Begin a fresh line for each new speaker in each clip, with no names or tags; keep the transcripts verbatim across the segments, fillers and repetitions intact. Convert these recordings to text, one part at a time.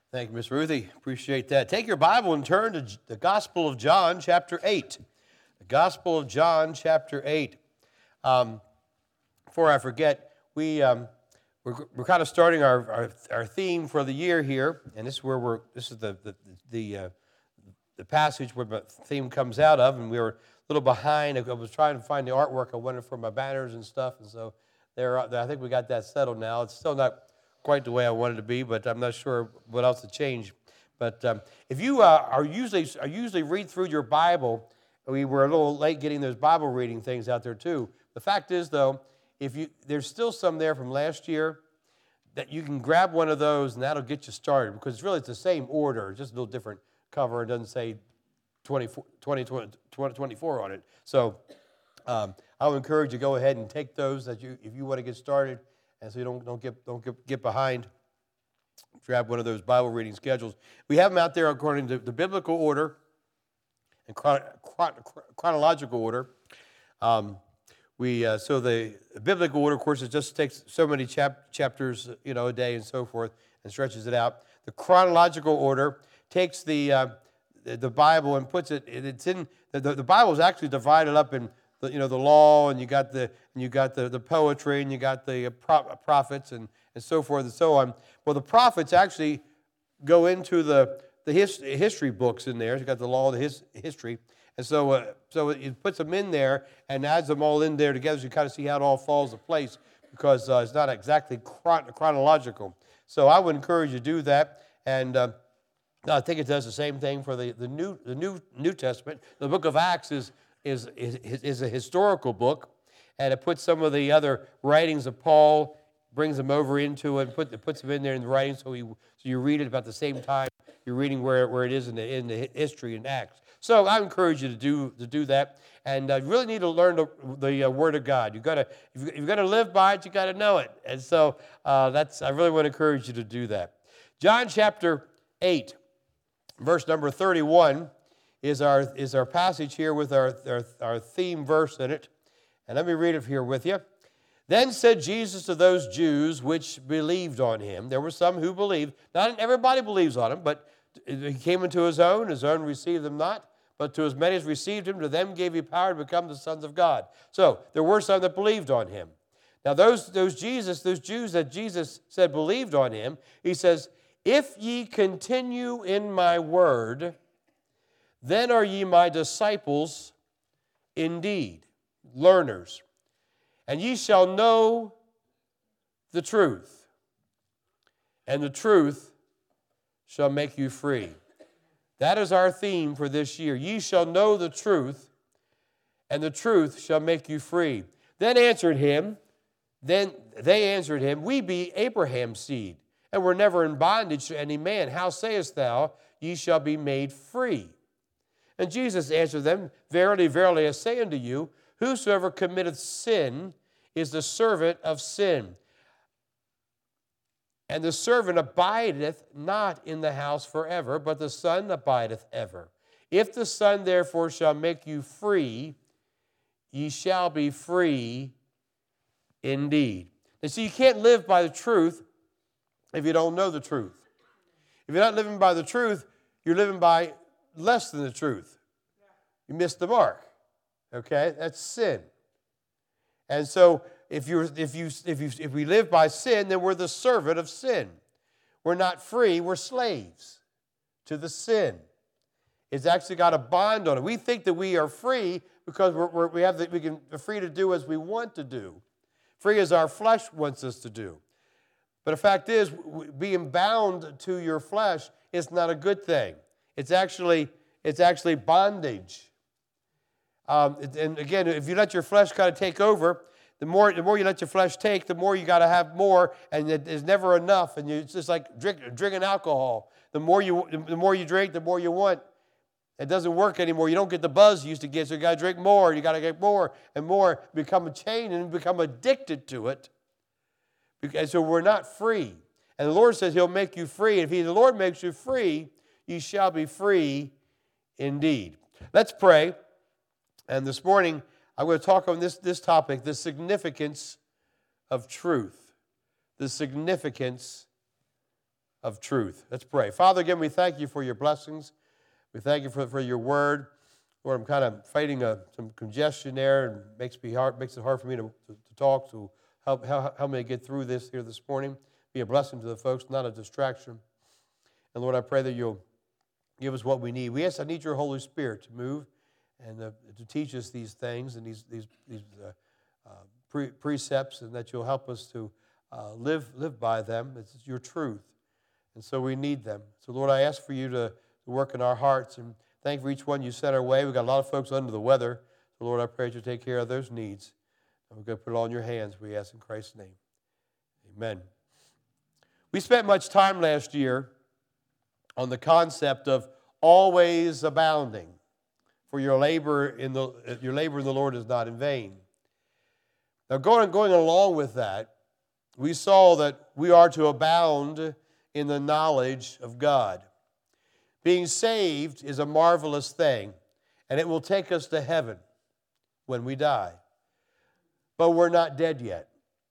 Thank you, Miss Ruthie. Appreciate that. Take your Bible and turn to the Gospel of John, chapter eight. The Gospel of John, chapter eight. Um, before I forget, we, um, we're, we're kind of starting our, our, our theme for the year here, and this is where we're, this is the, the, the, uh, the passage where the theme comes out of, and we were a little behind. I was trying to find the artwork I wanted for my banners and stuff, and so there, I think we got that settled now. It's still not quite the way I wanted it to be, but I'm not sure what else to change. But um, if you uh, are usually are usually read through your Bible, we were a little late getting those Bible reading things out there too. The fact is, though, if you there's still some there from last year that you can grab one of those and that'll get you started, because it's really it's the same order, just a little different cover. It doesn't say twenty twenty-four on it. So um, I would encourage you to go ahead and take those that you if you want to get started. And so you don't, don't, get, don't get, get behind. Grab one of those Bible reading schedules. We have them out there according to the biblical order and chron- chron- chronological order. Um, we uh, so the biblical order, of course, it just takes so many chap- chapters, you know, a day and so forth, and stretches it out. The chronological order takes the uh, the, the Bible and puts it. It's in the, the, the Bible is actually divided up in The, you know, the law, and you got the and you got the, the poetry, and you got the prophets, and, and so forth and so on. Well, the prophets actually go into the the his, history books in there. You got the law, the his, history, and so uh, so it puts them in there and adds them all in there together. So you kind of see how it all falls into place, because uh, it's not exactly chron- chronological. So I would encourage you to do that, and uh, I think it does the same thing for the, the new the new New Testament. The book of Acts is. Is, is, is a historical book, and it puts some of the other writings of Paul, brings them over into it, and put, it puts them in there in the writings, so, we, so you read it about the same time you're reading where, where it is in the, in the history in Acts. So I encourage you to do to do that, and uh, you really need to learn the, the uh, Word of God. You got to if you're going to live by it, you got to know it, and so uh, that's I really want to encourage you to do that. John chapter eight, verse number thirty-one. Is our is our passage here with our, our, our theme verse in it. And let me read it here with you. Then said Jesus to those Jews which believed on him. There were some who believed. Not everybody believes on him, but he came into his own. His own received him not. But to as many as received him, to them gave he power to become the sons of God. So there were some that believed on him. Now those, those Jesus, those Jews that Jesus said believed on him, he says, if ye continue in my word, then are ye my disciples indeed, learners, and ye shall know the truth, and the truth shall make you free. That is our theme for this year. Ye shall know the truth, and the truth shall make you free. Then answered him, then they answered him, we be Abraham's seed, and were never in bondage to any man. How sayest thou, ye shall be made free? And Jesus answered them, verily, verily, I say unto you, whosoever committeth sin is the servant of sin. And the servant abideth not in the house forever, but the Son abideth ever. If the Son therefore shall make you free, ye shall be free indeed. And see, you can't live by the truth if you don't know the truth. If you're not living by the truth, you're living by less than the truth. You missed the mark. Okay? That's sin. And so if you if you if you if we live by sin, then we're the servant of sin. We're not free, we're slaves to the sin. It's actually got a bond on it. We think that we are free because we're, we're, we have the, we can we're free to do as we want to do. Free as our flesh wants us to do. But the fact is, being bound to your flesh is not a good thing. It's actually it's actually bondage. Um, and again, if you let your flesh kind of take over, the more the more you let your flesh take, the more you got to have more, and there's never enough. And you, it's just like drink, drinking alcohol. The more you the more you drink, the more you want. It doesn't work anymore. You don't get the buzz you used to get, so you got to drink more. You got to get more and more. Become a chain and become addicted to it. And so we're not free. And the Lord says He'll make you free. If He, the Lord makes you free, you shall be free indeed. Let's pray. And this morning, I'm going to talk on this, this topic, the significance of truth. The significance of truth. Let's pray. Father, again, we thank you for your blessings. We thank you for, for your word. Lord, I'm kind of fighting a, some congestion there, and makes me hard, makes it hard for me to, to, to talk. So help, help, help me get through this here this morning. Be a blessing to the folks, not a distraction. And Lord, I pray that you'll give us what we need. We ask, I need your Holy Spirit to move and uh, to teach us these things and these these these uh, uh, pre- precepts, and that you'll help us to uh, live live by them. It's your truth, and so we need them. So Lord, I ask for you to, to work in our hearts, and thank you for each one you sent our way. We've got a lot of folks under the weather. So Lord, I pray that you take care of those needs. And we're going to put it all in your hands, we ask in Christ's name. Amen. We spent much time last year on the concept of always abounding, for your labor in the your labor in the Lord is not in vain. Now, going going along with that, we saw that we are to abound in the knowledge of God. Being saved is a marvelous thing, and it will take us to heaven when we die. But we're not dead yet.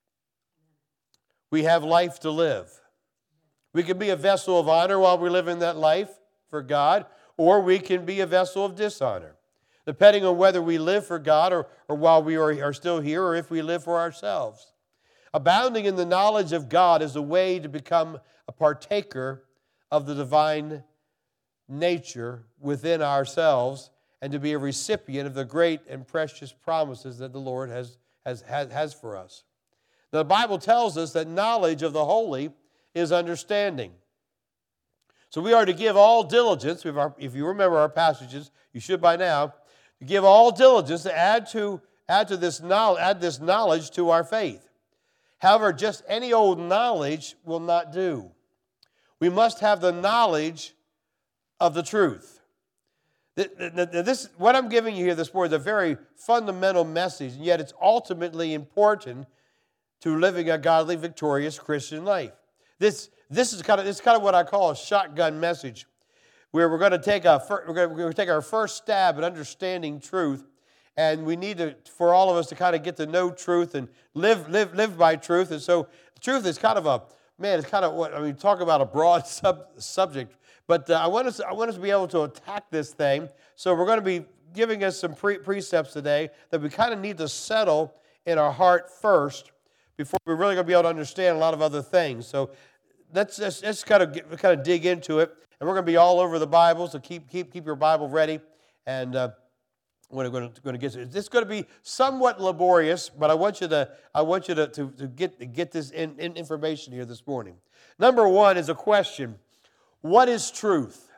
We have life to live. We can be a vessel of honor while we live in that life for God, or we can be a vessel of dishonor, depending on whether we live for God or, or while we are, are still here, or if we live for ourselves. Abounding in the knowledge of God is a way to become a partaker of the divine nature within ourselves and to be a recipient of the great and precious promises that the Lord has, has, has, has for us. The Bible tells us that knowledge of the holy is understanding. So we are to give all diligence, if you remember our passages, you should by now, to give all diligence to add to, add to this knowledge, add this knowledge to our faith. However, just any old knowledge will not do. We must have the knowledge of the truth. This, what I'm giving you here this morning is a very fundamental message, and yet it's ultimately important to living a godly, victorious Christian life. This, this is kind of this is kind of what I call a shotgun message, where we're going to take a we're going to, we're going to take our first stab at understanding truth, and we need to for all of us to kind of get to know truth and live live live by truth. And so, truth is kind of a man. It's kind of what I mean. Talk about a broad sub, subject, but uh, I want us I want us to be able to attack this thing. So we're going to be giving us some pre- precepts today that we kind of need to settle in our heart first before we're really going to be able to understand a lot of other things. So let's just, let's kind of get, kind of dig into it, and we're going to be all over the Bible. So keep keep keep your Bible ready, and uh, we're going to going to get to it. It's going to be somewhat laborious, but I want you to I want you to to, to get to get this in, in information here this morning. Number one is a question: what is truth?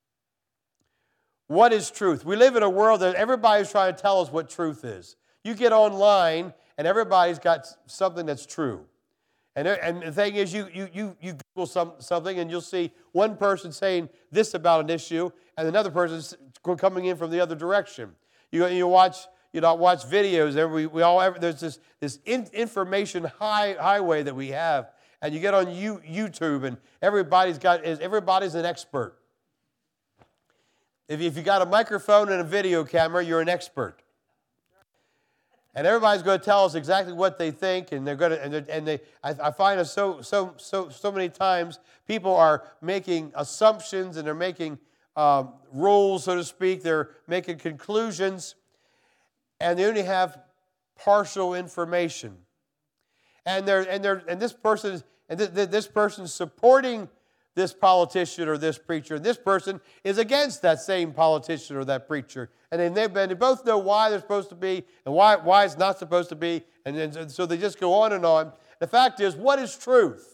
What is truth? We live in a world that everybody's trying to tell us what truth is. You get online, and everybody's got something that's true. And, and the thing is, you, you, you, you Google some, something, and you'll see one person saying this about an issue, and another person coming in from the other direction. You, you watch you know, watch videos. We, we all There's this, this in, information high, highway that we have, and you get on you, YouTube, and everybody's got everybody's an expert. If, if you got a microphone and a video camera, you're an expert. And everybody's going to tell us exactly what they think, and they're going to. And, and they, I, I find us so, so, so, so many times people are making assumptions and they're making um, rules, so to speak. They're making conclusions, and they only have partial information. And they're and they're and this person and th- this person's supporting this politician or this preacher, and this person is against that same politician or that preacher. And then they, they both know why they're supposed to be and why, why it's not supposed to be, and, and so they just go on and on. The fact is, what is truth?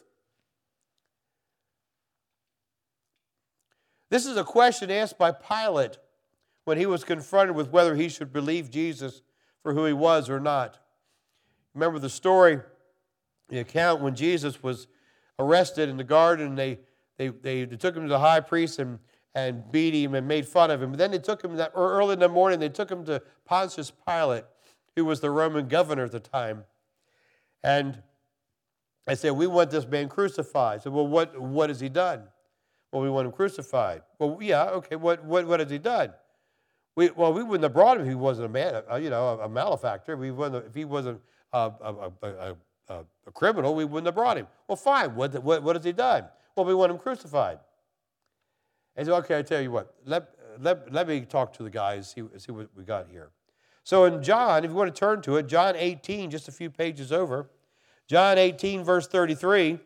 This is a question asked by Pilate when he was confronted with whether he should believe Jesus for who he was or not. Remember the story, the account when Jesus was arrested in the garden, and they They, they they took him to the high priest and, and beat him and made fun of him. But then they took him, that early in the morning, they took him to Pontius Pilate, who was the Roman governor at the time. And I said, we want this man crucified. I said, well, what, what has he done? Well, we want him crucified. Well, yeah, okay, what what, what has he done? We, well, we wouldn't have brought him if he wasn't a man, a, you know, a, a malefactor. We wouldn't, if he wasn't a, a, a, a, a, a criminal, we wouldn't have brought him. Well, fine, what, what, what has he done? Well, we want him crucified. And so, okay, I tell you what, let, let, let me talk to the guys, see, see what we got here. So in John, if you want to turn to it, John eighteen, just a few pages over, John eighteen, verse thirty-three,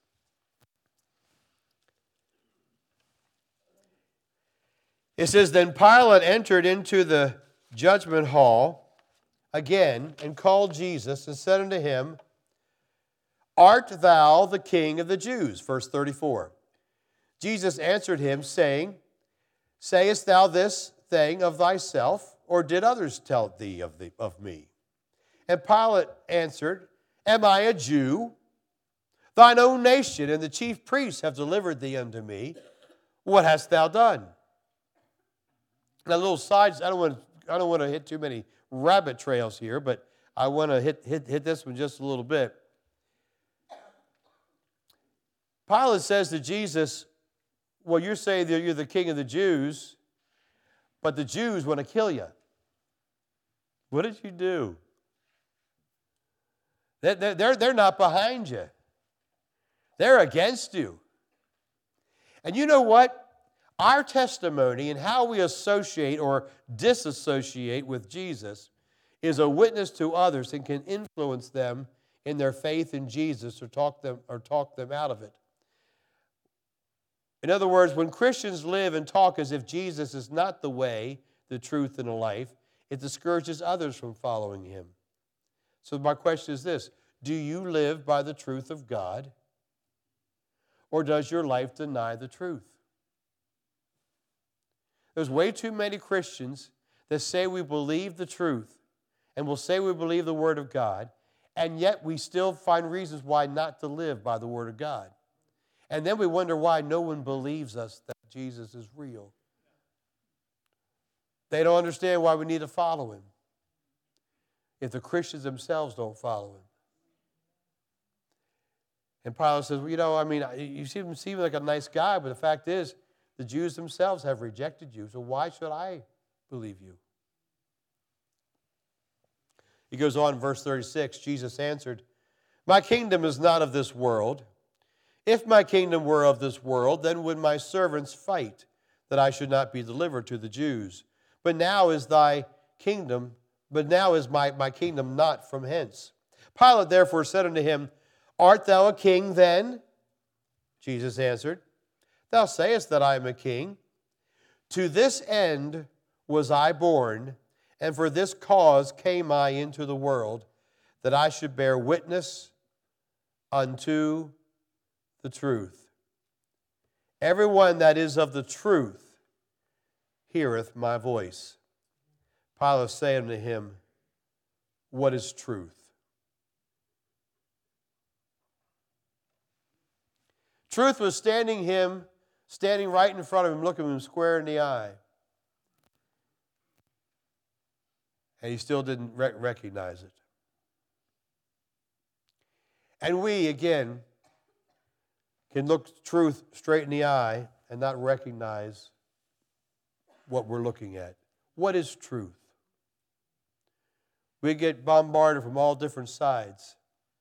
it says, Then Pilate entered into the judgment hall again and called Jesus and said unto him, Art thou the King of the Jews? Verse thirty-four. Jesus answered him, saying, Sayest thou this thing of thyself, or did others tell thee of, the, of me? And Pilate answered, Am I a Jew? Thine own nation and the chief priests have delivered thee unto me. What hast thou done? Now, little sides, I don't want to, I don't want to hit too many rabbit trails here, but I want to hit, hit, hit this one just a little bit. Pilate says to Jesus, well, you're saying that you're the king of the Jews, but the Jews want to kill you. What did you do? They're, they're, they're not behind you. They're against you. And you know what? Our testimony and how we associate or disassociate with Jesus is a witness to others and can influence them in their faith in Jesus or talk them, or talk them out of it. In other words, when Christians live and talk as if Jesus is not the way, the truth, and the life, it discourages others from following him. So my question is this: do you live by the truth of God, or does your life deny the truth? There's way too many Christians that say we believe the truth and will say we believe the Word of God, and yet we still find reasons why not to live by the Word of God. And then we wonder why no one believes us that Jesus is real. They don't understand why we need to follow him if the Christians themselves don't follow him. And Pilate says, well, you know, I mean, you seem, seem like a nice guy, but the fact is, the Jews themselves have rejected you, so why should I believe you? He goes on in verse thirty-six, Jesus answered, My kingdom is not of this world. If my kingdom were of this world, then would my servants fight, that I should not be delivered to the Jews. But now is thy kingdom, but now is my, my kingdom not from hence. Pilate therefore said unto him, Art thou a king then? Jesus answered, Thou sayest that I am a king. To this end was I born, and for this cause came I into the world, that I should bear witness unto the truth. Everyone that is of the truth heareth my voice. Pilate said unto him, What is truth? Truth was standing him, standing right in front of him, looking him square in the eye. And he still didn't re- recognize it. And we, again, can look truth straight in the eye and not recognize what we're looking at. What is truth? We get bombarded from all different sides.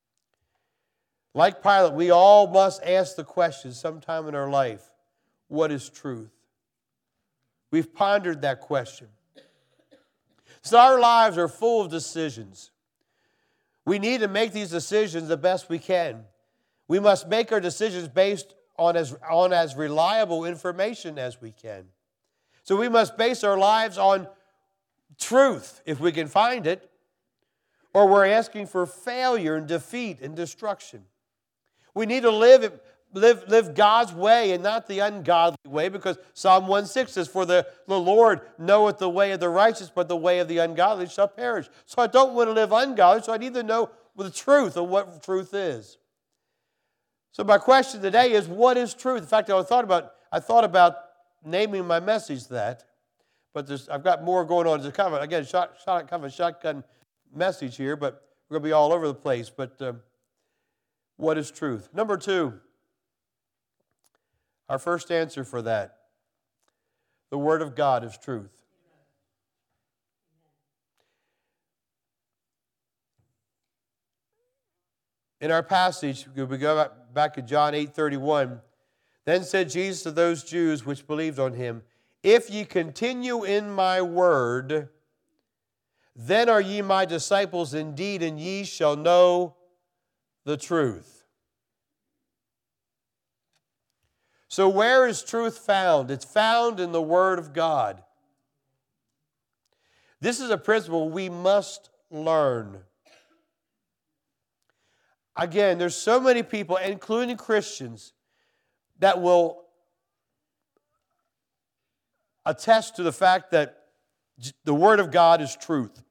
Like Pilate, we all must ask the question sometime in our life, what is truth? We've pondered that question. So our lives are full of decisions. We need to make these decisions the best we can. We must make our decisions based on as, on as reliable information as we can. So we must base our lives on truth, if we can find it, or we're asking for failure and defeat and destruction. We need to live, live, live God's way and not the ungodly way, because Psalm one six says, For the, the Lord knoweth the way of the righteous, but the way of the ungodly shall perish. So I don't want to live ungodly, so I need to know the truth of what truth is. So my question today is, what is truth? In fact, I thought about, I thought about naming my message that, but there's, I've got more going on. It's kind of, again, shot, shot, kind of a shotgun message here, but we're going to be all over the place. But um, what is truth? Number two, our first answer for that, the Word of God is truth. In our passage, we go back to John eight thirty-one, Then said Jesus to those Jews which believed on him, If ye continue in my word, then are ye my disciples indeed, and ye shall know the truth. So where is truth found? It's found in the Word of God. This is a principle we must learn. Again, there's so many people, including Christians, that will attest to the fact that the Word of God is truth.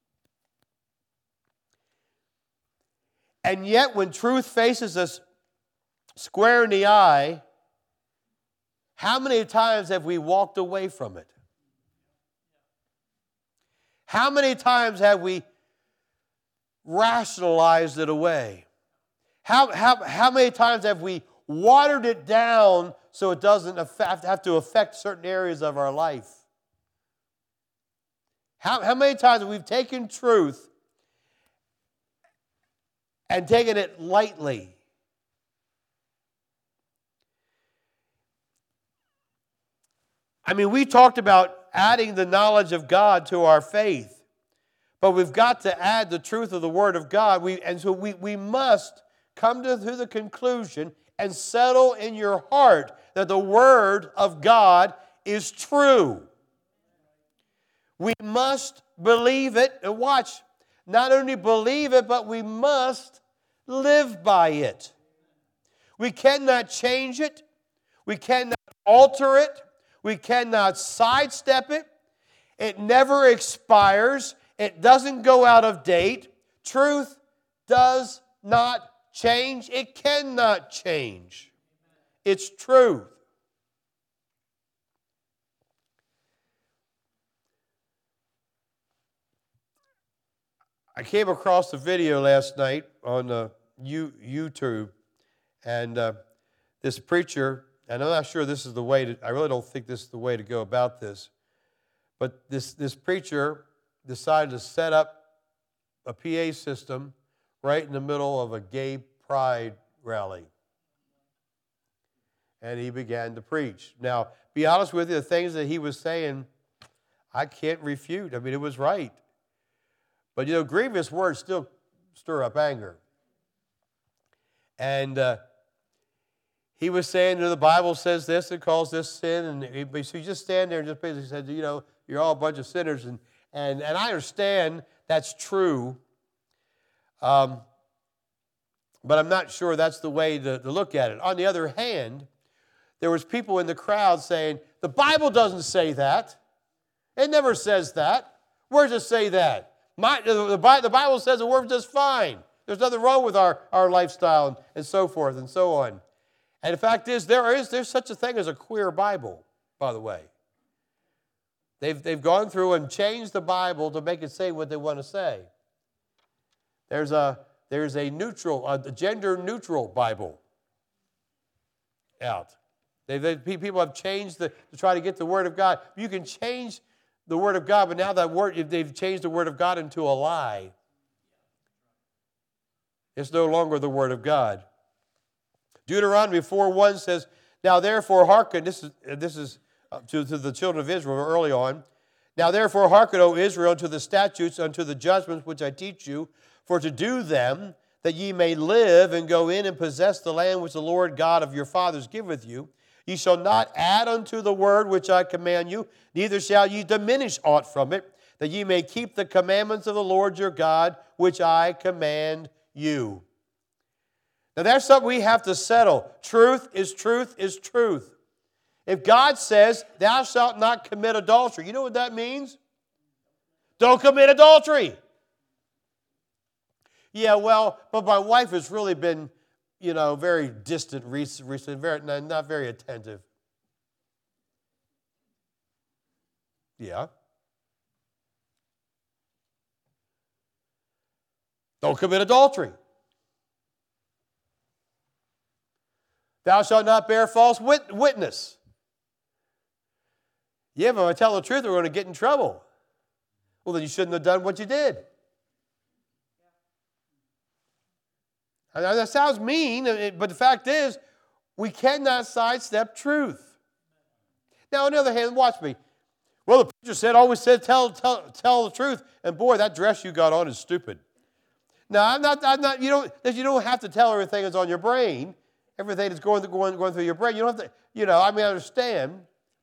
And yet, when truth faces us square in the eye, how many times have we walked away from it? How many times have we rationalized it away? How, how, how many times have we watered it down so it doesn't affect, have to affect certain areas of our life? How, how many times have we taken truth and taken it lightly? I mean, we talked about adding the knowledge of God to our faith, but we've got to add the truth of the Word of God. We, and so we, we must come to, to the conclusion and settle in your heart that the Word of God is true. We must believe it. And watch, not only believe it, but we must live by it. We cannot change it. We cannot alter it. We cannot sidestep it. It never expires. It doesn't go out of date. Truth does not change. It cannot change. It's truth. I came across a video last night on uh, YouTube, and uh, this preacher, and I'm not sure this is the way to, I really don't think this is the way to go about this, but this, this preacher decided to set up a P A system right in the middle of a gay pride rally. And he began to preach. Now, be honest with you, the things that he was saying, I can't refute. I mean, it was right. But, you know, grievous words still stir up anger. And uh, he was saying, you know, the Bible says this, it calls this sin. And he, so you just stand there and just basically said, you know, you're all a bunch of sinners. And, and, and I understand that's true. Um, but I'm not sure that's the way to, to look at it. On the other hand, there was people in the crowd saying, the Bible doesn't say that. It never says that. Where does it say that? My, the, the Bible says that we're just fine. There's nothing wrong with our, our lifestyle and, and so forth and so on. And the fact is, there is there's such a thing as a queer Bible, by the way. They've, they've gone through and changed the Bible to make it say what they want to say. There's a, there's a neutral, a gender-neutral Bible out. They, they, people have changed the, to try to get the Word of God. You can change the Word of God, but now that word, they've changed the Word of God into a lie. It's no longer the Word of God. Deuteronomy four one says, now therefore hearken, this is, this is to, to the children of Israel early on, now therefore hearken, O Israel, unto the statutes, unto the judgments which I teach you, for to do them, that ye may live and go in and possess the land which the Lord God of your fathers giveth you. Ye shall not add unto the word which I command you, neither shall ye diminish aught from it, that ye may keep the commandments of the Lord your God, which I command you. Now that's something we have to settle. Truth is truth is truth. If God says, thou shalt not commit adultery, you know what that means? Don't commit adultery. Yeah, well, but my wife has really been, you know, very distant recently, very, not very attentive. Yeah. Don't commit adultery. Thou shalt not bear false wit- witness. Yeah, but if I tell the truth, we're going to get in trouble. Well, then you shouldn't have done what you did. Now, that sounds mean, but the fact is, we cannot sidestep truth. Now, on the other hand, watch me. Well, the preacher said, always said, tell, tell, tell the truth. And boy, that dress you got on is stupid. Now, I'm not, I'm not, you don't, you don't have to tell everything that's on your brain, everything that's going, going, going through your brain. You don't have to, you know, I mean, I understand.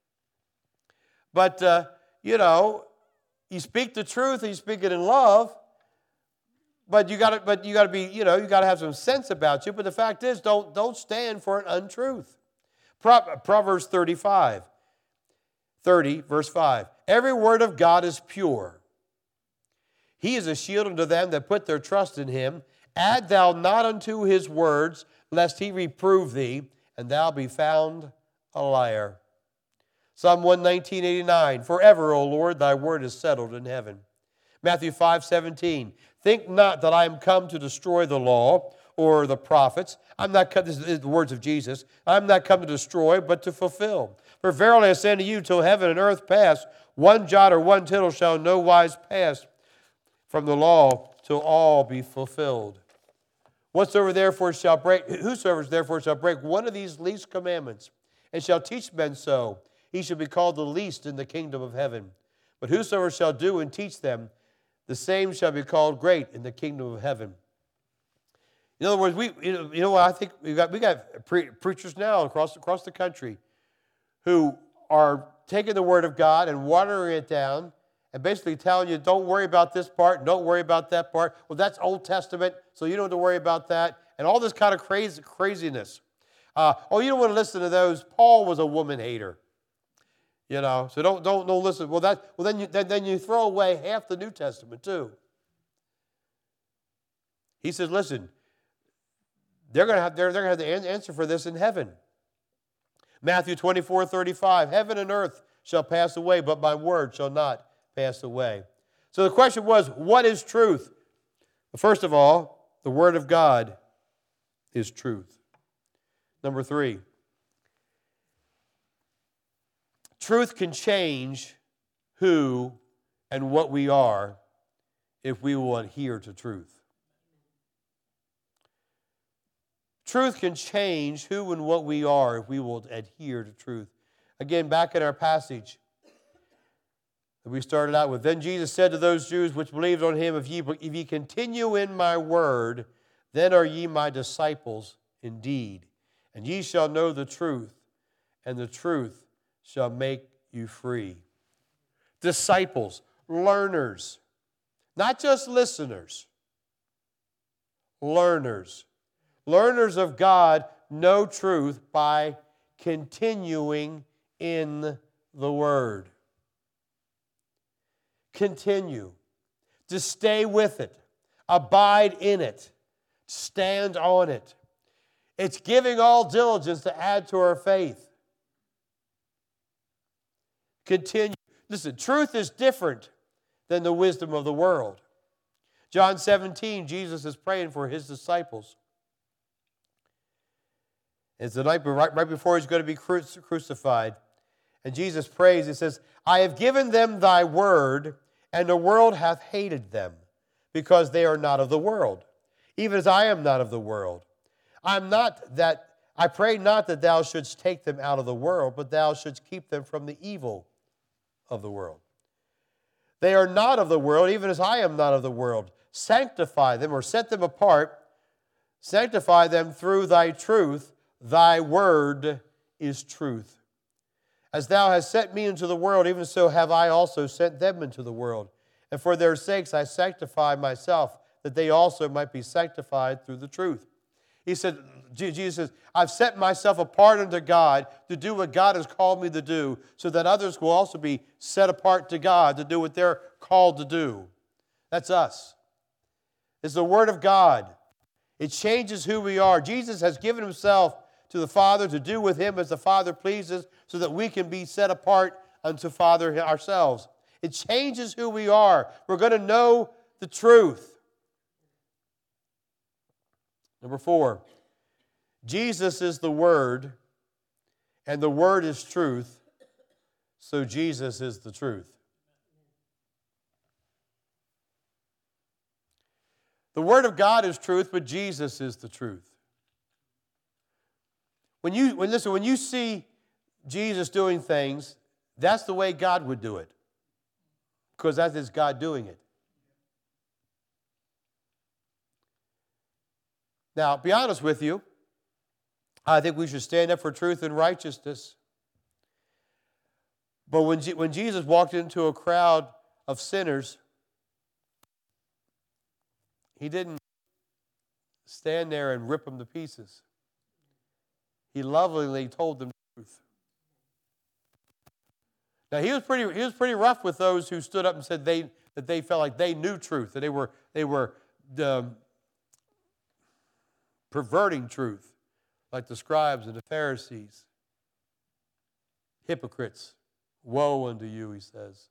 But, uh, you know, you speak the truth and you speak it in love. But you got to, but you got to be, you know, you got to have some sense about you. But the fact is, don't, don't stand for an untruth. Pro- Proverbs thirty-five, thirty, verse five. Every word of God is pure. He is a shield unto them that put their trust in him. Add thou not unto his words, lest he reprove thee, and thou be found a liar. Psalm one nineteen, eighty-nine. Forever, O Lord, thy word is settled in heaven. Matthew five, seventeen. Think not that I am come to destroy the law or the prophets. I'm not come, this is the words of Jesus. I'm not come to destroy, but to fulfill. For verily I say unto you, till heaven and earth pass, one jot or one tittle shall no wise pass from the law till all be fulfilled. Whatsoever therefore shall break, whosoever therefore shall break one of these least commandments, and shall teach men so, he shall be called the least in the kingdom of heaven. But whosoever shall do and teach them, the same shall be called great in the kingdom of heaven. In other words, we, you know, you know what I think we got we got pre- preachers now across across the country who are taking the word of God and watering it down and basically telling you, don't worry about this part, don't worry about that part. Well, that's Old Testament, so you don't have to worry about that, and all this kind of crazy craziness. Uh, oh, you don't want to listen to those. Paul was a woman hater. You know, so don't don't don't listen. Well, that well then you then, then you throw away half the New Testament too. He says, listen, they're gonna have they're, they're gonna have the answer for this in heaven. Matthew twenty-four, thirty-five. Heaven and earth shall pass away, but my word shall not pass away. So the question was, what is truth? Well, first of all, the word of God is truth. Number three. Truth can change who and what we are if we will adhere to truth. Truth can change who and what we are if we will adhere to truth. Again, back in our passage that we started out with, then Jesus said to those Jews which believed on him, if ye, if ye continue in my word, then are ye my disciples indeed, and ye shall know the truth, and the truth shall make you free. Disciples, learners, not just listeners, learners. Learners of God know truth by continuing in the Word. Continue. To stay with it. Abide in it. Stand on it. It's giving all diligence to add to our faith. Continue. Listen, truth is different than the wisdom of the world. John seventeen, Jesus is praying for his disciples. It's the night right, right before he's going to be crucified. And Jesus prays, he says, I have given them thy word, and the world hath hated them, because they are not of the world, even as I am not of the world. I am not that, I pray not that thou shouldst take them out of the world, but thou shouldst keep them from the evil of the world. They are not of the world, even as I am not of the world. Sanctify them, or set them apart. Sanctify them through thy truth. Thy word is truth. As thou hast sent me into the world, even so have I also sent them into the world. And for their sakes I sanctify myself, that they also might be sanctified through the truth. He said, Jesus says, I've set myself apart unto God to do what God has called me to do, so that others will also be set apart to God to do what they're called to do. That's us. It's the Word of God. It changes who we are. Jesus has given himself to the Father to do with him as the Father pleases, so that we can be set apart unto Father ourselves. It changes who we are. We're going to know the truth. Number four, Jesus is the Word, and the Word is truth, so Jesus is the truth. The Word of God is truth, but Jesus is the truth. When you, when, listen, when you see Jesus doing things, that's the way God would do it. Because that is God doing it. Now, be honest with you, I think we should stand up for truth and righteousness. But when, G- when Jesus walked into a crowd of sinners, he didn't stand there and rip them to pieces. He lovingly told them the truth. Now, he was pretty, he was pretty rough with those who stood up and said they, that they felt like they knew truth, that they were, they were um, perverting truth, like the scribes and the Pharisees. Hypocrites, woe unto you, he says.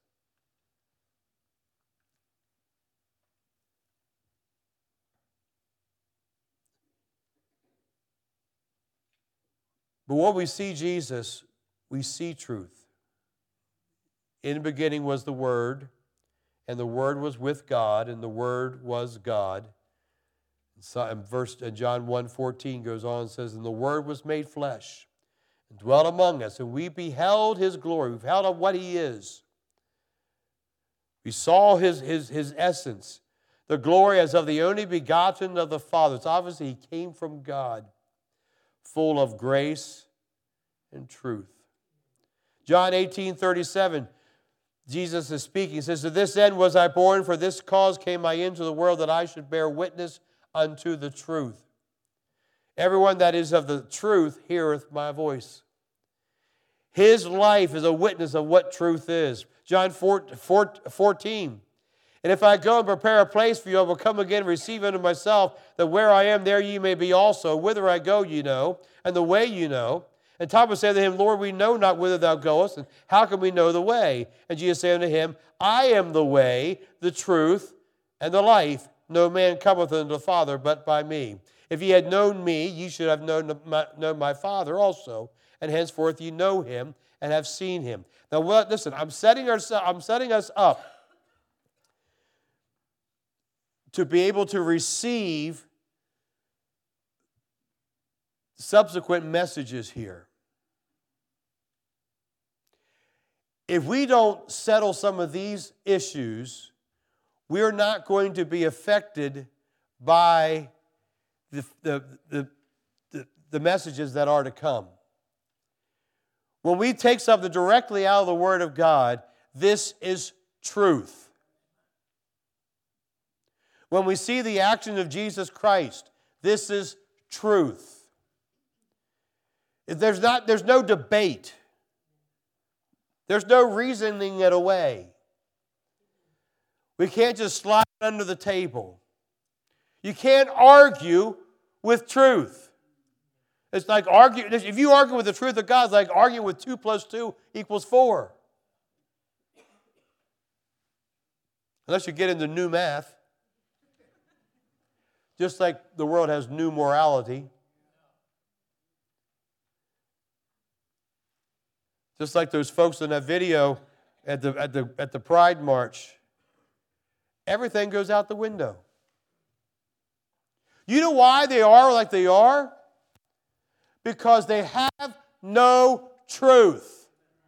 But when we see Jesus, we see truth. In the beginning was the Word, and the Word was with God, and the Word was God. And verse and John one fourteen goes on and says, and the Word was made flesh and dwelt among us, and we beheld His glory. We've held on what He is. We saw His, his, his essence, the glory as of the only begotten of the Father. It's obviously He came from God, full of grace and truth. John eighteen thirty-seven, Jesus is speaking. He says, to this end was I born, for this cause came I into the world, that I should bear witness unto the truth. Everyone that is of the truth heareth my voice. His life is a witness of what truth is. John fourteen, and if I go and prepare a place for you, I will come again and receive unto myself, that where I am, there ye may be also. Whither I go, ye know, and the way you know. And Thomas said to him, Lord, we know not whither thou goest, and how can we know the way? And Jesus said unto him, I am the way, the truth, and the life. No man cometh unto the Father but by me. If ye had known me, ye should have known my, known my Father also, and henceforth ye know him and have seen him. Now, well, listen, I'm setting, our, I'm setting us up to be able to receive subsequent messages here. If we don't settle some of these issues, we're not going to be affected by the, the, the, the, the messages that are to come. When we take something directly out of the Word of God, this is truth. When we see the action of Jesus Christ, this is truth. There's not, there's no debate. There's no reasoning it away. We can't just slide it under the table. You can't argue with truth. It's like argue. If you argue with the truth of God, it's like arguing with two plus two equals four. Unless you get into new math. Just like the world has new morality. Just like those folks in that video at the, at the, at the Pride March. Everything goes out the window. You know why they are like they are? Because they have no truth.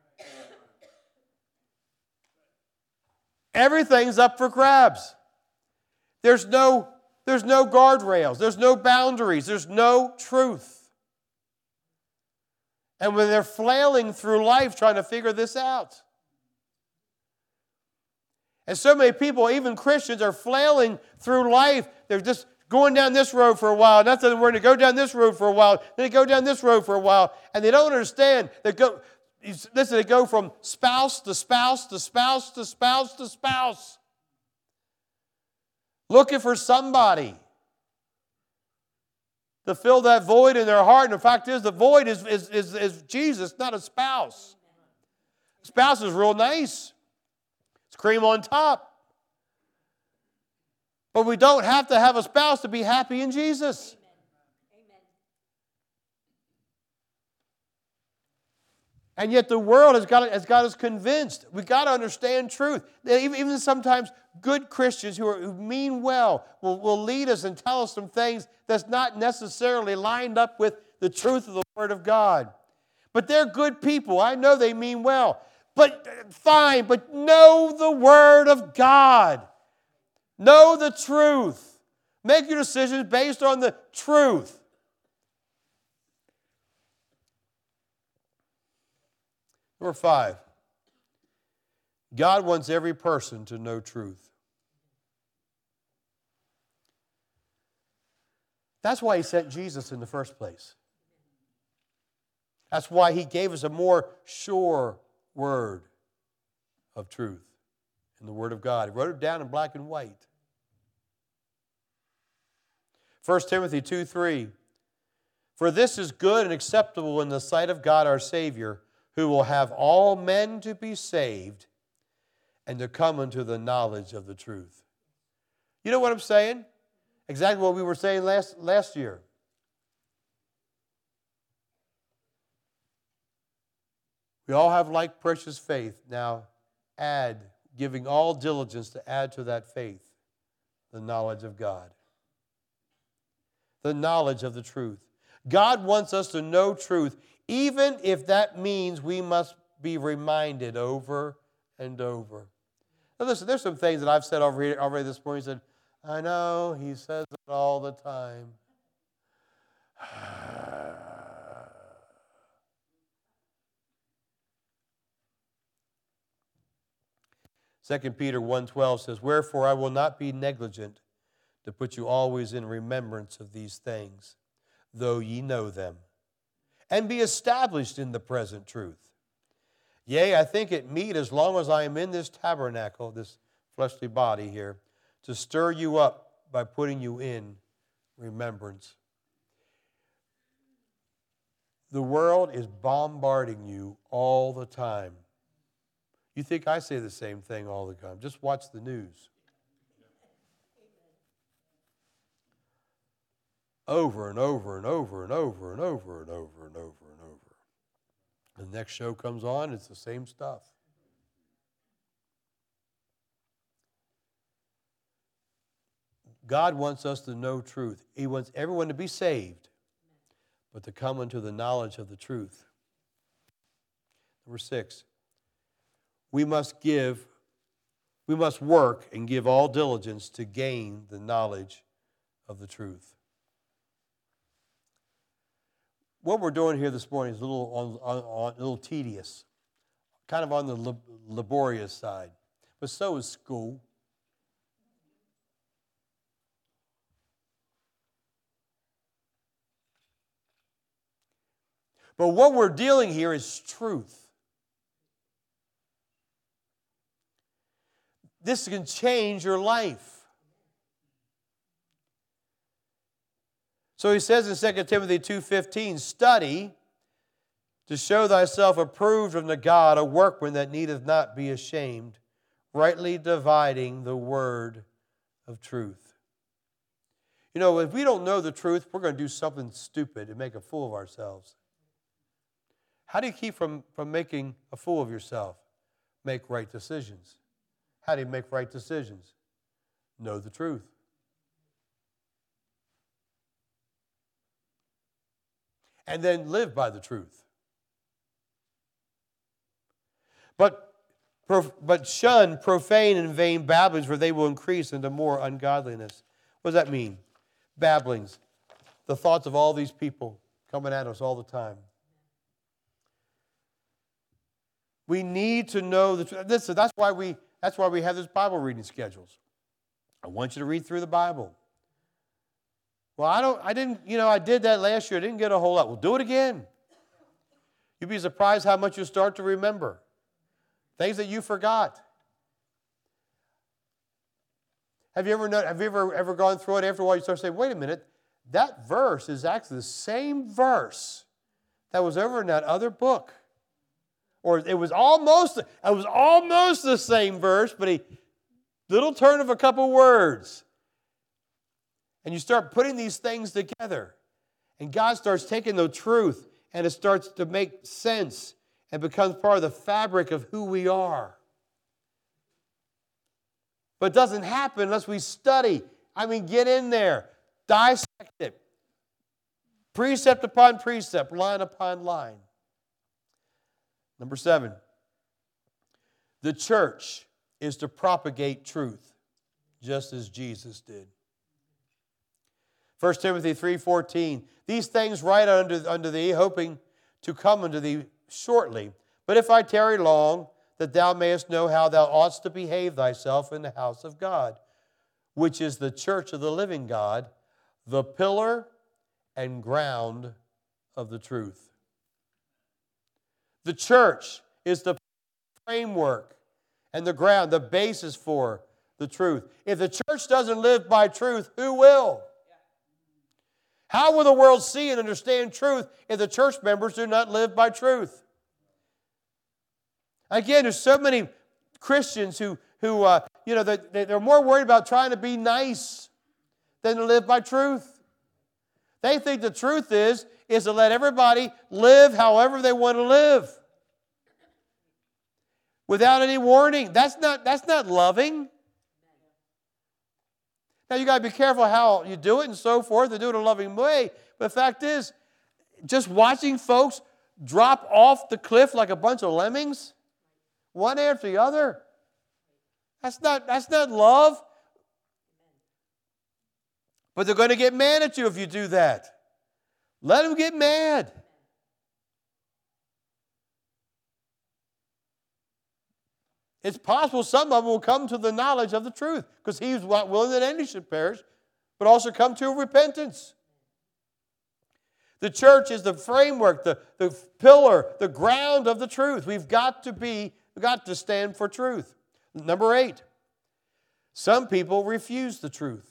Everything's up for grabs. There's no, there's no guardrails. There's no boundaries. There's no truth. And when they're flailing through life trying to figure this out. And so many people, even Christians, are flailing through life. They're just going down this road for a while. That's the word to go down this road for a while. Then they go down this road for a while. And they don't understand. They go, listen, they go from spouse to spouse to spouse to spouse to spouse. Looking for somebody to fill that void in their heart. And the fact is, the void is, is, is, is Jesus, not a spouse. A spouse is real nice. It's cream on top. But we don't have to have a spouse to be happy in Jesus. Amen. And yet the world has got, has got us convinced. We've got to understand truth. Even, even sometimes good Christians who, are, who mean well will, will lead us and tell us some things that's not necessarily lined up with the truth of the Word of God. But they're good people. I know they mean well. But fine, but know the Word of God. Know the truth. Make your decisions based on the truth. Number five, God wants every person to know truth. That's why He sent Jesus in the first place. That's why He gave us a more sure word of truth in the Word of God. He wrote it down in black and white. First Timothy two three, for this is good and acceptable in the sight of God our Savior, who will have all men to be saved and to come into the knowledge of the truth. You know what I'm saying? Exactly what we were saying last, last year. We all have like precious faith. Now add, giving all diligence to add to that faith the knowledge of God. The knowledge of the truth. God wants us to know truth, even if that means we must be reminded over and over. Now listen, there's some things that I've said over here, already this morning. He said, I know, he says it all the time. Second Peter one twelve says, wherefore I will not be negligent to put you always in remembrance of these things, though ye know them, and be established in the present truth. Yea, I think it meet, as long as I am in this tabernacle, this fleshly body here, to stir you up by putting you in remembrance. The world is bombarding you all the time. You think I say the same thing all the time. Just watch the news. Over and over and over and over and over and over and over and over. The next show comes on, it's the same stuff. God wants us to know truth. He wants everyone to be saved, but to come into the knowledge of the truth. Number six, we must give, we must work and give all diligence to gain the knowledge of the truth. What we're doing here this morning is a little, on, on, on, a little tedious, kind of on the lab, laborious side, but so is school. But what we're dealing here is truth. This can change your life. So he says in Second Timothy two fifteen, study to show thyself approved unto God, a workman that needeth not be ashamed, rightly dividing the word of truth. You know, if we don't know the truth, we're going to do something stupid and make a fool of ourselves. How do you keep from, from making a fool of yourself? Make right decisions. How do you make right decisions? Know the truth. And then live by the truth. But, but shun profane and vain babblings, for they will increase into more ungodliness. What does that mean? Babblings. The thoughts of all these people coming at us all the time. We need to know the truth. Listen, that's why we that's why we have these Bible reading schedules. I want you to read through the Bible. Well, I don't, I didn't, you know, I did that last year. I didn't get a whole lot. Well, do it again. You'd be surprised how much you start to remember. Things that you forgot. Have you ever known, have you ever, ever gone through it after a while you start saying, wait a minute, that verse is actually the same verse that was over in that other book. Or it was almost, it was almost the same verse, but a little turn of a couple words. And you start putting these things together. And God starts taking the truth and it starts to make sense and becomes part of the fabric of who we are. But it doesn't happen unless we study. I mean, get in there, dissect it, Precept upon precept, line upon line. Number seven, the church is to propagate truth, just as Jesus did. First Timothy three fourteen, these things write unto, unto thee, hoping to come unto thee shortly. But if I tarry long, that thou mayest know how thou oughtest to behave thyself in the house of God, which is the church of the living God, the pillar and ground of the truth. The church is the framework and the ground, the basis for the truth. If the church doesn't live by truth, who will? How will the world see and understand truth if the church members do not live by truth? Again, there's so many Christians who, who uh, you know, they, they're more worried about trying to be nice than to live by truth. They think the truth is, is to let everybody live however they want to live. Without any warning. That's not, that's not loving. Now, you got to be careful how you do it and so forth, and do it in a loving way. But the fact is, just watching folks drop off the cliff like a bunch of lemmings, one after the other, that's not, that's not love. But they're going to get mad at you if you do that. Let them get mad. It's possible some of them will come to the knowledge of the truth, because He's not willing that any should perish, but also come to repentance. The church is the framework, the, the pillar, the ground of the truth. We've got to be, we've got to stand for truth. Number eight, some people refuse the truth.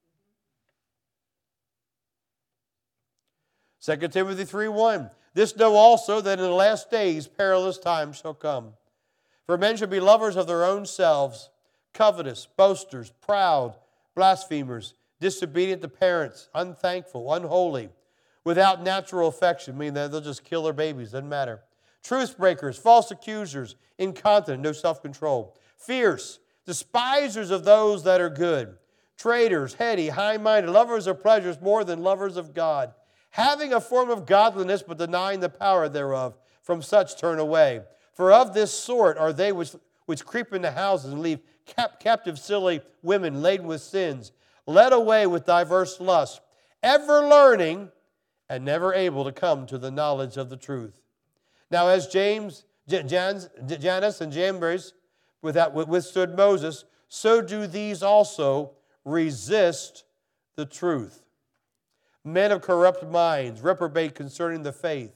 Second Timothy three one, this know also that in the last days perilous times shall come. For men shall be lovers of their own selves, covetous, boasters, proud, blasphemers, disobedient to parents, unthankful, unholy, without natural affection, meaning that they'll just kill their babies, doesn't matter. Truth breakers, false accusers, incontinent, no self-control, fierce, despisers of those that are good, traitors, heady, high-minded, lovers of pleasures more than lovers of God, having a form of godliness but denying the power thereof. From such turn away. For of this sort are they which, which creep into houses and leave cap- captive silly women laden with sins, led away with diverse lusts, ever learning and never able to come to the knowledge of the truth. Now as James, J- Jans, Janus and Jambres without, withstood Moses, so do these also resist the truth. Men of corrupt minds, reprobate concerning the faith.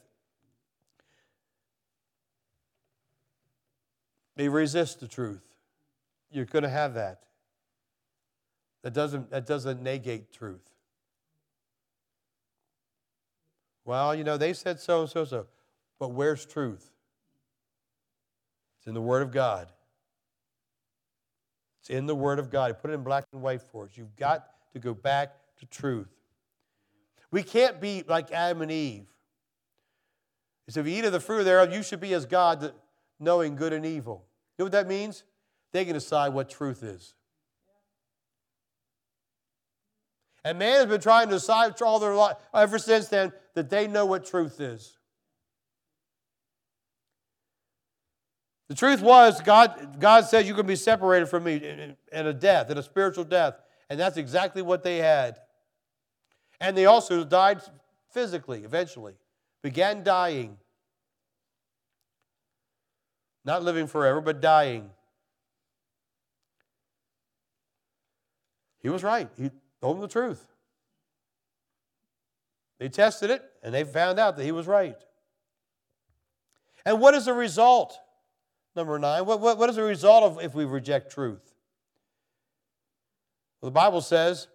They resist the truth. You're going to have that. That doesn't, that doesn't negate truth. Well, you know, they said so and so and so. But where's truth? It's in the Word of God. It's in the Word of God. Put it in black and white for us. You've got to go back to truth. We can't be like Adam and Eve. He said, if you eat of the fruit thereof, you should be as God, knowing good and evil. You know what that means? They can decide what truth is. And man has been trying to decide all their life, ever since then, that they know what truth is. The truth was, God, God said you can be separated from me in, in a death, in a spiritual death. And that's exactly what they had. And they also died physically, eventually. Began dying. Not living forever, but dying. He was right. He told them the truth. They tested it, and they found out that he was right. And what is the result? Number nine, what, what, what is the result of if we reject truth? Well, the Bible says,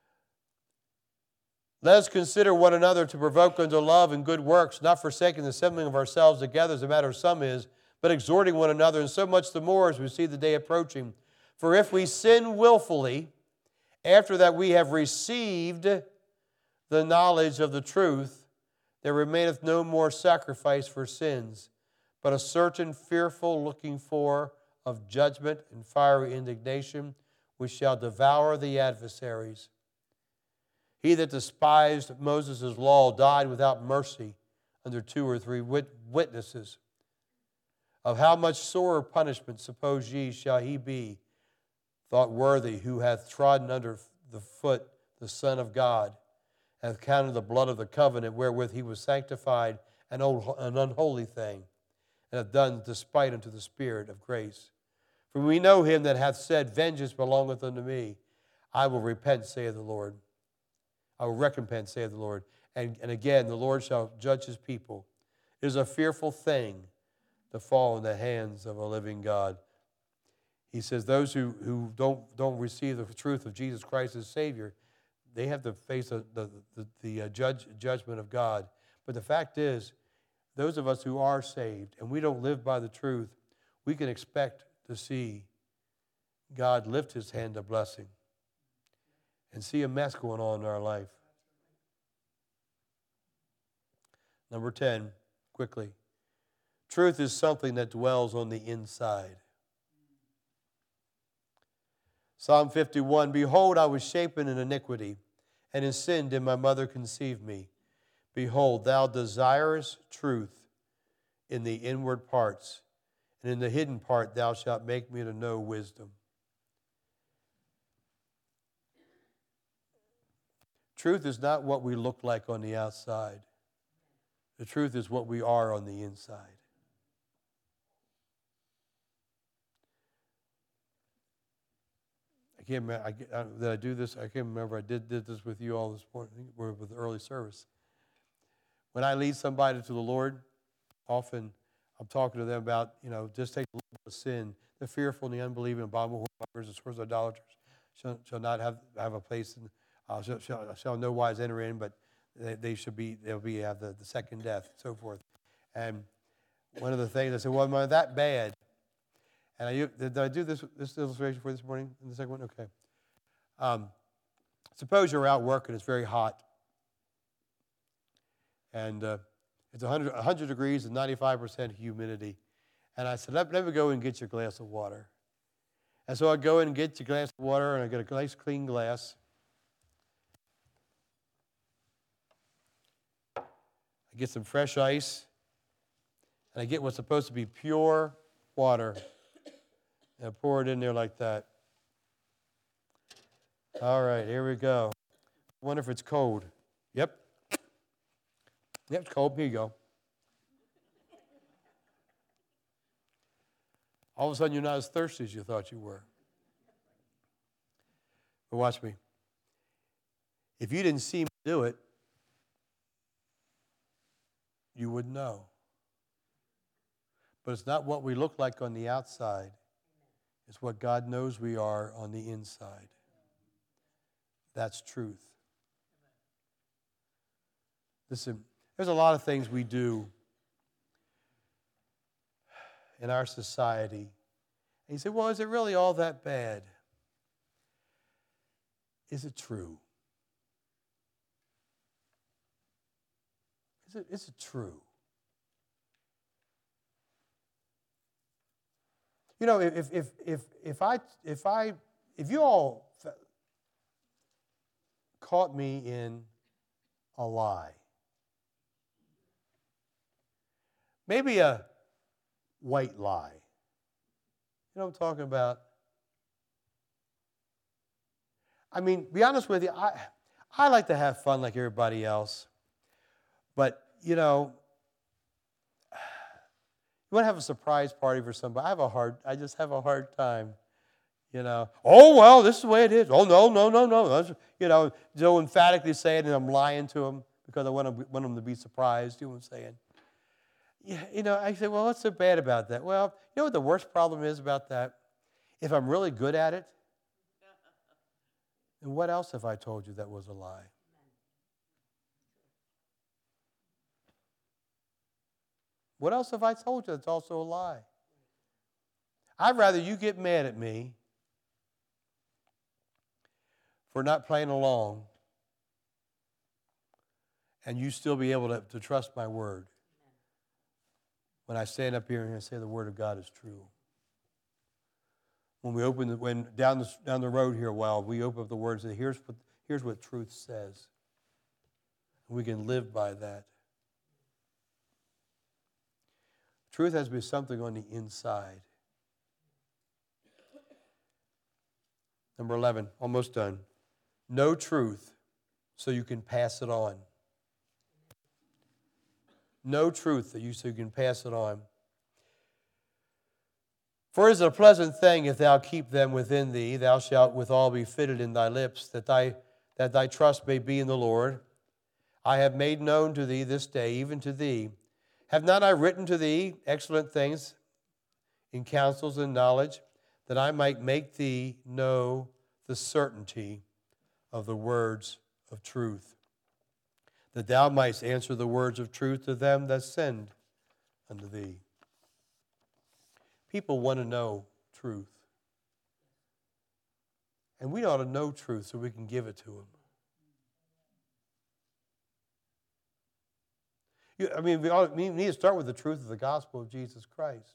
let us consider one another to provoke unto love and good works, not forsaking the assembling of ourselves together, as a matter of some is, but exhorting one another, and so much the more as we see the day approaching. For if we sin willfully, after that we have received the knowledge of the truth, there remaineth no more sacrifice for sins, but a certain fearful looking for of judgment and fiery indignation, which shall devour the adversaries. He that despised Moses' law died without mercy under two or three wit- witnesses. Of how much sorer punishment, suppose ye, shall he be thought worthy who hath trodden under the foot the Son of God, and hath counted the blood of the covenant wherewith he was sanctified an, old, an unholy thing, and hath done despite unto the Spirit of grace. For we know him that hath said, Vengeance belongeth unto me. I will repent, saith the Lord. I will recompense, saith the Lord. And, and again, the Lord shall judge his people. It is a fearful thing to fall in the hands of a living God. He says those who, who don't, don't receive the truth of Jesus Christ as Savior, they have to face the, the, the, the uh, judge, judgment of God. But the fact is, those of us who are saved and we don't live by the truth, we can expect to see God lift his hand of blessing and see a mess going on in our life. Number ten, quickly. Truth is something that dwells on the inside. Psalm fifty-one, Behold, I was shapen in iniquity, and in sin did my mother conceive me. Behold, thou desirest truth in the inward parts, and in the hidden part thou shalt make me to know wisdom. Truth is not what we look like on the outside. The truth is what we are on the inside. I can't remember, I, I, did I do this? I can't remember. I did, did this with you all this morning. We're with the early service. When I lead somebody to the Lord, often I'm talking to them about, you know, just take the little bit of sin. The fearful and the unbelieving, abominable, the source of idolaters shall, shall not have, have a place in, uh, shall, shall, shall no wise enter in, but they, they should be, they'll be, have the, the second death, and so forth. And one of the things I said, well, am I that bad? And I, did I do this, this illustration for you this morning in the second one? Okay. Um, suppose you're out working, it's very hot. And uh, it's one hundred, one hundred degrees and ninety-five percent humidity. And I said, let, let me go and get you a glass of water. And so I go in and get you a glass of water, and I get a nice clean glass. I get some fresh ice, and I get what's supposed to be pure water. And I pour it in there like that. All right, here we go. I wonder if it's cold. Yep. Yep, it's cold. Here you go. All of a sudden, you're not as thirsty as you thought you were. But watch me. If you didn't see me do it, you would know. But it's not what we look like on the outside. It's what God knows we are on the inside. That's truth. Listen, there's a lot of things we do in our society. And you say, well, is it really all that bad? Is it true? Is it, is it true? You know, if if if if I if I if you all caught me in a lie, maybe a white lie. You know what I'm talking about? I mean, be honest with you, I I like to have fun like everybody else, but you know. You want to have a surprise party for somebody? I have a hard, I just have a hard time, you know. Oh, well, this is the way it is. Oh, no, no, no, no. That's, you know, so emphatically say it, and I'm lying to them because I want them, want them to be surprised. You know what I'm saying? Yeah, you know, I say, well, what's so bad about that? Well, you know what the worst problem is about that? If I'm really good at it, then what else have I told you that was a lie? What else have I told you that's also a lie? I'd rather you get mad at me for not playing along and you still be able to, to trust my word when I stand up here and I say the word of God is true. When we open the, when down the, down the road here a while, we open up the word and say, here's what, Here's what truth says. We can live by that. Truth has to be something on the inside. Number eleven, almost done. Know truth so you can pass it on. Know truth that you so you can pass it on. For it is a pleasant thing if thou keep them within thee, thou shalt withal be fitted in thy lips, that thy that thy trust may be in the Lord. I have made known to thee this day, even to thee. Have not I written to thee excellent things in counsels and knowledge, that I might make thee know the certainty of the words of truth, that thou mightst answer the words of truth to them that send unto thee. People want to know truth. And we ought to know truth so we can give it to them. You, I mean, we, ought, we need to start with the truth of the gospel of Jesus Christ.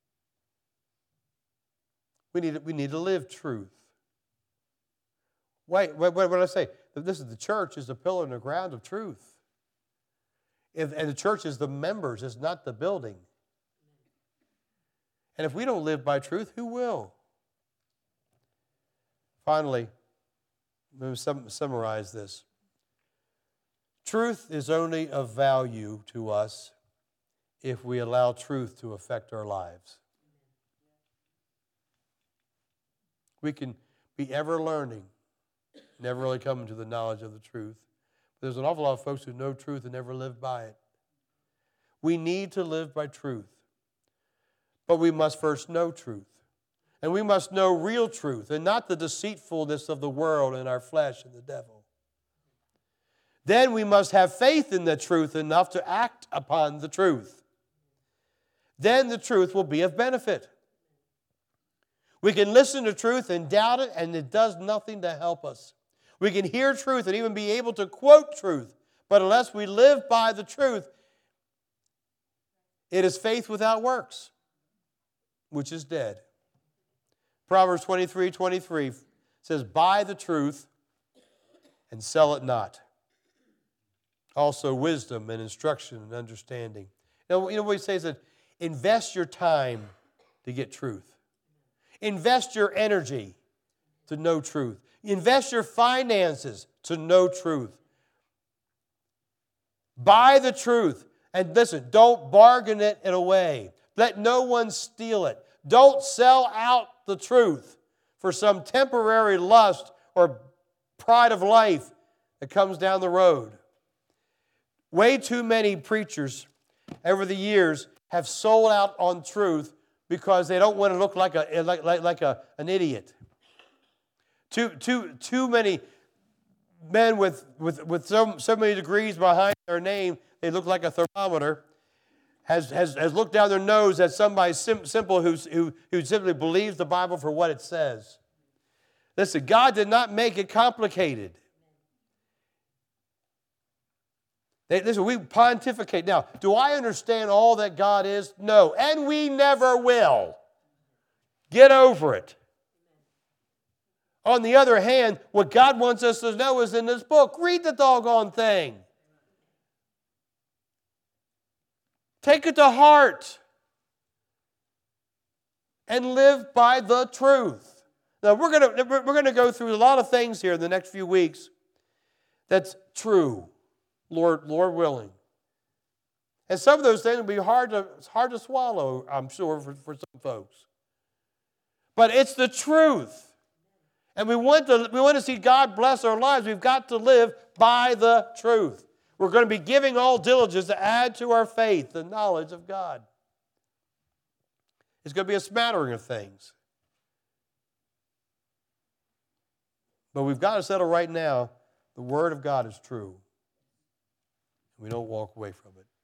We need to, we need to live truth. Wait, what, what did I say? This is the church is the pillar and the ground of truth. If, and the church is the members, it's not the building. And if we don't live by truth, who will? Finally, let me sum, summarize this. Truth is only of value to us if we allow truth to affect our lives. We can be ever learning, never really coming to the knowledge of the truth. But there's an awful lot of folks who know truth and never live by it. We need to live by truth. But we must first know truth. And we must know real truth and not the deceitfulness of the world and our flesh and the devil. Then we must have faith in the truth enough to act upon the truth. Then the truth will be of benefit. We can listen to truth and doubt it, and it does nothing to help us. We can hear truth and even be able to quote truth, but unless we live by the truth, it is faith without works, which is dead. Proverbs twenty-three twenty-three says, buy the truth and sell it not. Also wisdom and instruction and understanding. You know, you know what he says? That invest your time to get truth. Invest your energy to know truth. Invest your finances to know truth. Buy the truth. And listen, don't bargain it away. Let no one steal it. Don't sell out the truth for some temporary lust or pride of life that comes down the road. Way too many preachers over the years have sold out on truth because they don't want to look like a like like, like a, an idiot. Too too too many men with with with so so many degrees behind their name, they look like a thermometer. Has, has, has looked down their nose at somebody sim, simple who's, who, who simply believes the Bible for what it says. Listen, God did not make it complicated. They, listen, we pontificate. Now, do I understand all that God is? No, and we never will. Get over it. On the other hand, what God wants us to know is in this book. Read the doggone thing. Take it to heart and live by the truth. Now, we're going to we're going to go through a lot of things here in the next few weeks that's true, Lord, Lord willing. And some of those things will be hard to, it's hard to swallow, I'm sure, for, for some folks. But it's the truth. And we want to we want to see God bless our lives. We've got to live by the truth. We're going to be giving all diligence to add to our faith the knowledge of God. It's going to be a smattering of things. But we've got to settle right now, the Word of God is true. We don't walk away from it.